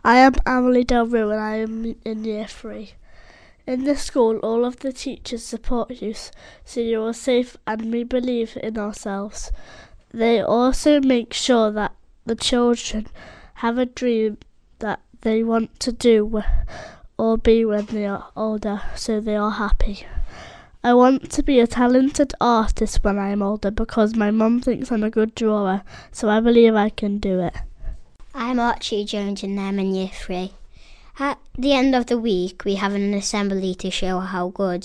I am Emily Del Rue and I am in Year 3. In this school, all of the teachers support you so you are safe and we believe in ourselves. They also make sure that the children have a dream that they want to do or be when they are older, so they are happy. I want to be a talented artist when I am older because my mum thinks I'm a good drawer, so I believe I can do it. I'm Archie Jones and I'm in Year 3. At the end of the week, we have an assembly to show how good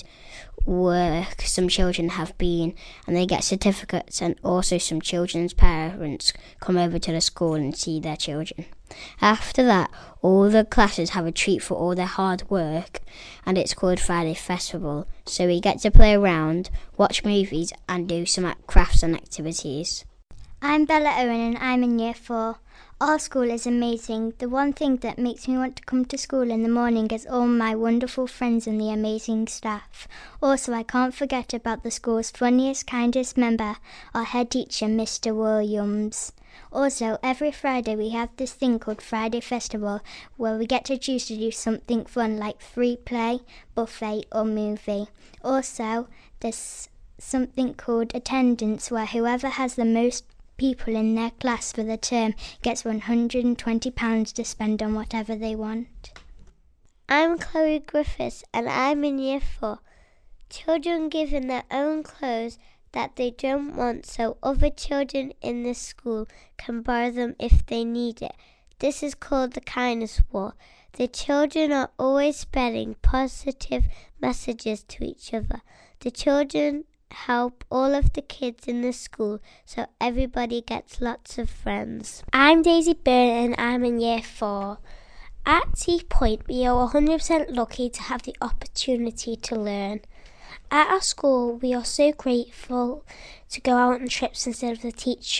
work some children have been, and they get certificates, and also some children's parents come over to the school and see their children. After that, all the classes have a treat for all their hard work, and it's called Friday Festival, so we get to play around, watch movies and do some crafts and activities. I'm Bella Owen and I'm in Year 4. Our school is amazing. The one thing that makes me want to come to school in the morning is all my wonderful friends and the amazing staff. Also, I can't forget about the school's funniest, kindest member, our head teacher, Mr. Williams. Also, every Friday we have this thing called Friday Festival where we get to choose to do something fun like free play, buffet or movie. Also, there's something called attendance where whoever has the most people in their class for the term gets £120 to spend on whatever they want. I'm Chloe Griffiths and I'm in Year 4. Children given their own clothes that they don't want so other children in the school can borrow them if they need it. This is called the Kindness War. The children are always spreading positive messages to each other. The children help all of the kids in the school so everybody gets lots of friends. I'm Daisy Byrne and I'm in Year 4. At Sea Point, we are 100% lucky to have the opportunity to learn. At our school, we are so grateful to go out on trips instead of the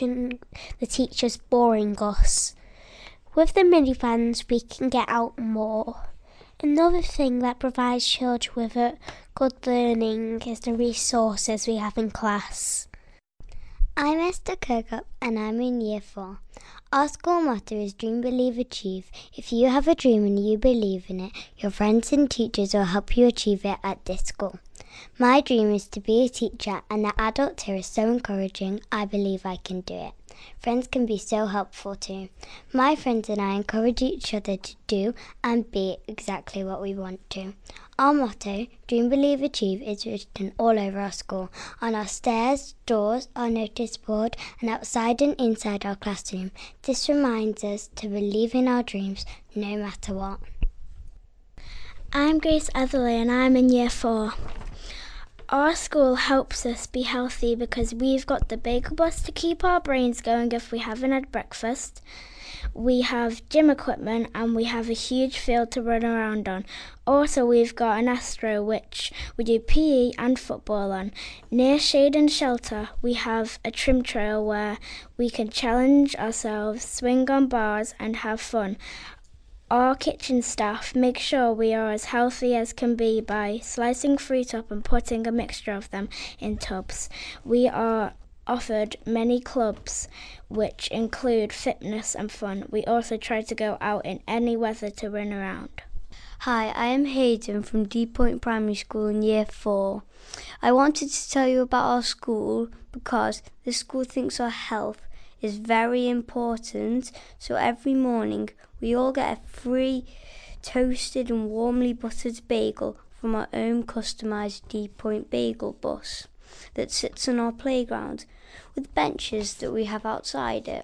teachers boring us. With the minivans, we can get out more. Another thing that provides children with a good learning is the resources we have in class. I'm Esther Kirkup and I'm in Year 4. Our school motto is Dream, Believe, Achieve. If you have a dream and you believe in it, your friends and teachers will help you achieve it at this school. My dream is to be a teacher and the adults here are so encouraging, I believe I can do it. Friends can be so helpful too. My friends and I encourage each other to do and be exactly what we want to. Our motto, Dream, Believe, Achieve, is written all over our school, on our stairs, doors, our notice board, and outside and inside our classroom. This reminds us to believe in our dreams no matter what. I'm Grace Etherley and I'm in Year 4. Our school helps us be healthy because we've got the bagel bus to keep our brains going if we haven't had breakfast. We have gym equipment and we have a huge field to run around on. Also, we've got an Astro which we do PE and football on. Near Shade and Shelter, we have a trim trail where we can challenge ourselves, swing on bars and have fun. Our kitchen staff make sure we are as healthy as can be by slicing fruit up and putting a mixture of them in tubs. We are offered many clubs which include fitness and fun. We also try to go out in any weather to run around. Hi, I am Hayden from Deep Point Primary School in Year 4. I wanted to tell you about our school because the school thinks our health is very important, so every morning we all get a free toasted and warmly buttered bagel from our own customised Deep Point bagel bus that sits on our playground with benches that we have outside it.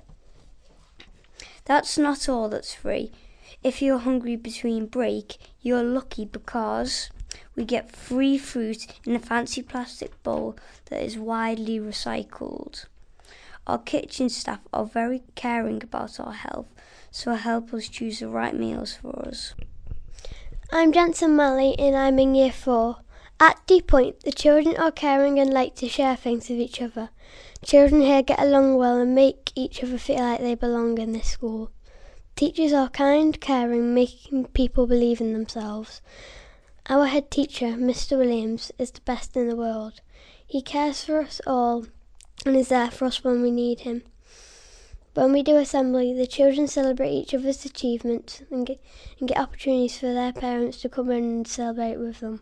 That's not all that's free. If you're hungry between break, you're lucky because we get free fruit in a fancy plastic bowl that is widely recycled. Our kitchen staff are very caring about our health, so help us choose the right meals for us. I'm Jansen Malley and I'm in Year 4. At Deep Point, the children are caring and like to share things with each other. Children here get along well and make each other feel like they belong in this school. Teachers are kind, caring, making people believe in themselves. Our head teacher, Mr. Williams, is the best in the world. He cares for us all and is there for us when we need him. When we do assembly, the children celebrate each other's achievements and get opportunities for their parents to come in and celebrate with them.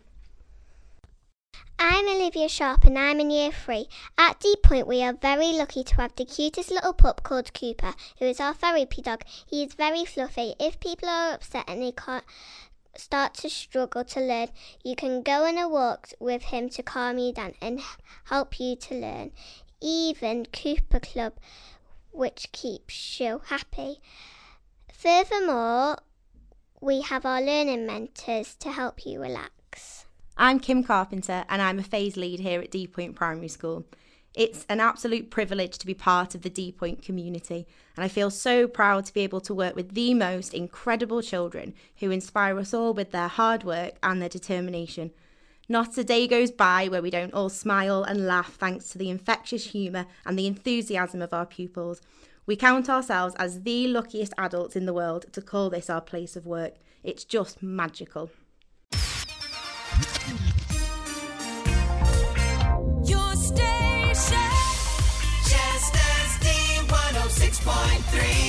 I'm Olivia Sharp and I'm in Year 3. At Deep Point we are very lucky to have the cutest little pup called Cooper, who is our therapy dog. He is very fluffy. If people are upset and they can't start to struggle to learn, you can go on a walk with him to calm you down and help you to learn. Even Cooper Club, which keeps you happy. Furthermore, we have our learning mentors to help you relax. I'm Kim Carpenter and I'm a phase lead here at Deep Point Primary School. It's an absolute privilege to be part of the Deep Point community, and I feel so proud to be able to work with the most incredible children who inspire us all with their hard work and their determination. Not a day goes by where we don't all smile and laugh thanks to the infectious humour and the enthusiasm of our pupils. We count ourselves as the luckiest adults in the world to call this our place of work. It's just magical. Your station, Chester's D 106.3.